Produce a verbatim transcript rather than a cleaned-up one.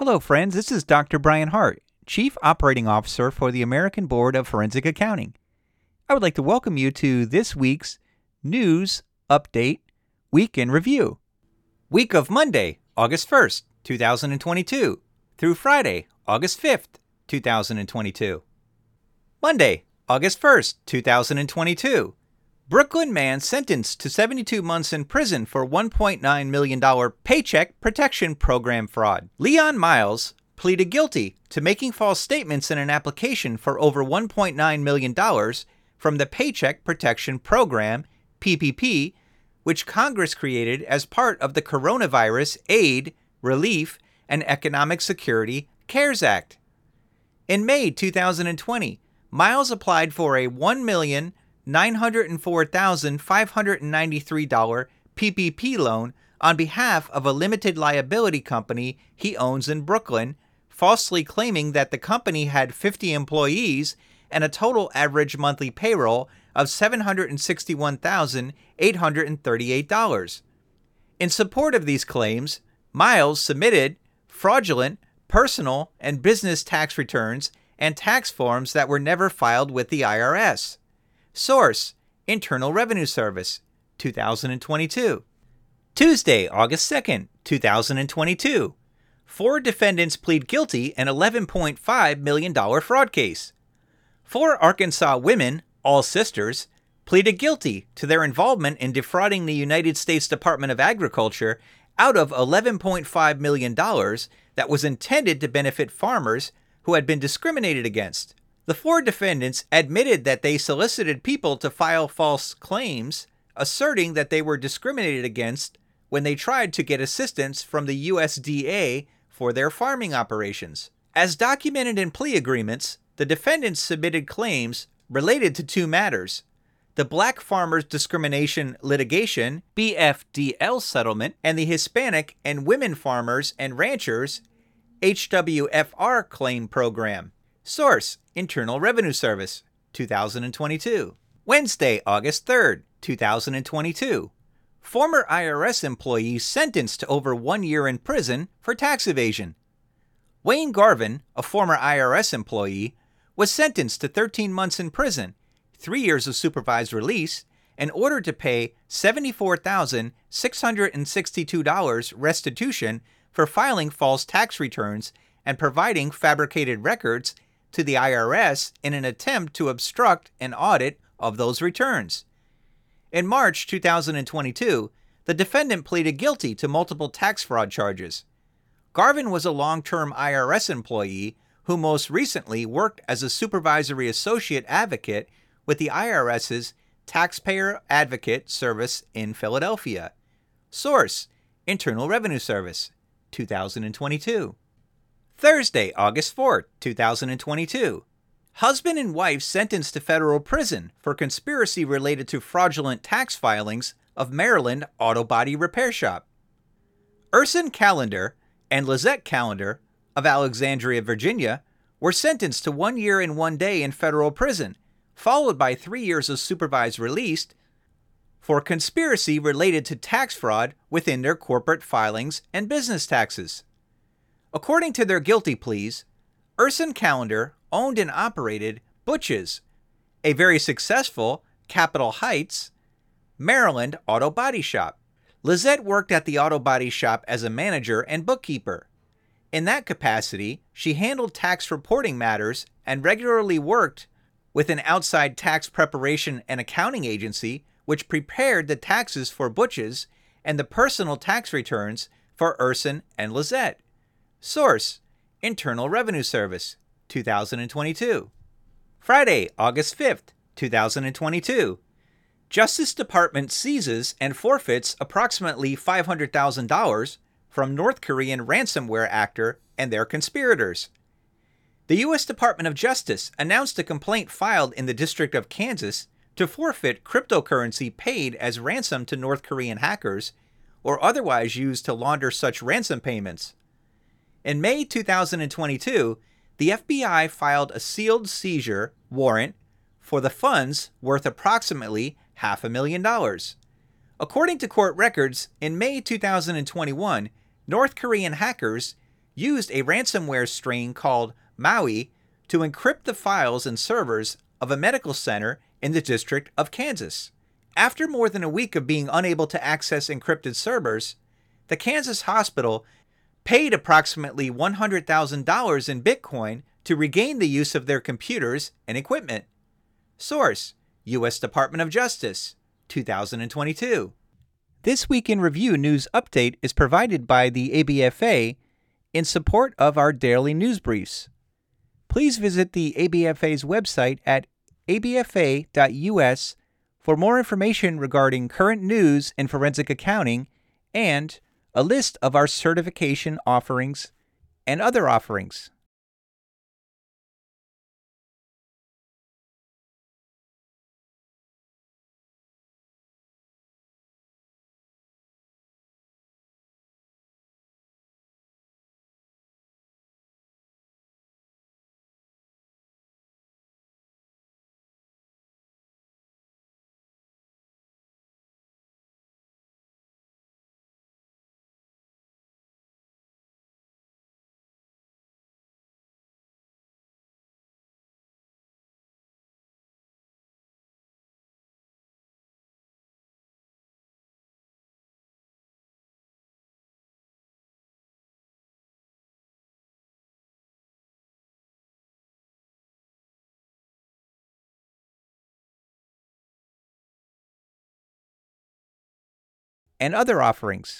Hello, friends. This is Doctor Brian Hart, Chief Operating Officer for the American Board of Forensic Accounting. I would like to welcome you to this week's News Update Week in Review. Week of Monday, August first, two thousand twenty-two, through Friday, August fifth, two thousand twenty-two. Monday, August first, two thousand twenty-two. Brooklyn man sentenced to seventy-two months in prison for one point nine million dollars Paycheck Protection Program fraud. Leon Miles pleaded guilty to making false statements in an application for over one point nine million dollars from the Paycheck Protection Program, P P P, which Congress created as part of the Coronavirus Aid, Relief, and Economic Security CARES Act. In May two thousand twenty, Miles applied for a one million nine hundred four thousand five hundred ninety-three dollars P P P loan on behalf of a limited liability company he owns in Brooklyn, falsely claiming that the company had fifty employees and a total average monthly payroll of seven hundred sixty-one thousand eight hundred thirty-eight dollars. In support of these claims, Miles submitted fraudulent personal and business tax returns and tax forms that were never filed with the I R S. Source: Internal Revenue Service, two thousand twenty-two. Tuesday, August second, two thousand twenty-two. Four defendants plead guilty in eleven point five million dollars fraud case. Four Arkansas women, all sisters, pleaded guilty to their involvement in defrauding the United States Department of Agriculture out of eleven point five million dollars that was intended to benefit farmers who had been discriminated against. The four defendants admitted that they solicited people to file false claims, asserting that they were discriminated against when they tried to get assistance from the U S D A for their farming operations. As documented in plea agreements, the defendants submitted claims related to two matters: the Black Farmers Discrimination Litigation B F D L settlement and the Hispanic and Women Farmers and Ranchers H W F R claim program. Source: Internal Revenue Service, two thousand twenty-two. Wednesday, August third, two thousand twenty-two. Former I R S employee sentenced to over one year in prison for tax evasion. Wayne Garvin, a former I R S employee, was sentenced to thirteen months in prison, three years of supervised release, and ordered to pay seventy-four thousand six hundred sixty-two dollars restitution for filing false tax returns and providing fabricated records to the I R S in an attempt to obstruct an audit of those returns. In March two thousand twenty-two, the defendant pleaded guilty to multiple tax fraud charges. Garvin was a long-term I R S employee who most recently worked as a supervisory associate advocate with the IRS's Taxpayer Advocate Service in Philadelphia. Source: Internal Revenue Service, two thousand twenty-two. Thursday, August fourth, two thousand twenty-two. Husband and wife sentenced to federal prison for conspiracy related to fraudulent tax filings of Maryland Auto Body Repair Shop. Urson Callender and Lizette Callender of Alexandria, Virginia, were sentenced to one year and one day in federal prison, followed by three years of supervised release for conspiracy related to tax fraud within their corporate filings and business taxes. According to their guilty pleas, Urson Callender owned and operated Butch's, a very successful Capitol Heights, Maryland auto body shop. Lizette worked at the auto body shop as a manager and bookkeeper. In that capacity, she handled tax reporting matters and regularly worked with an outside tax preparation and accounting agency which prepared the taxes for Butch's and the personal tax returns for Urson and Lizette. Source: Internal Revenue Service, two thousand twenty-two. Friday, August fifth, two thousand twenty-two. Justice Department seizes and forfeits approximately five hundred thousand dollars from North Korean ransomware actor and their conspirators. The U S Department of Justice announced a complaint filed in the District of Kansas to forfeit cryptocurrency paid as ransom to North Korean hackers or otherwise used to launder such ransom payments. In May two thousand twenty-two, the F B I filed a sealed seizure warrant for the funds worth approximately half a million dollars. According to court records, in May two thousand twenty-one, North Korean hackers used a ransomware strain called Maui to encrypt the files and servers of a medical center in the District of Kansas. After more than a week of being unable to access encrypted servers, the Kansas hospital paid approximately one hundred thousand dollars in Bitcoin to regain the use of their computers and equipment. Source: U S Department of Justice, two thousand twenty-two. This Week in Review news update is provided by the A B F A in support of our daily news briefs. Please visit the A B F A's website at a b f a dot u s for more information regarding current news in forensic accounting and a list of our certification offerings and other offerings. And other offerings.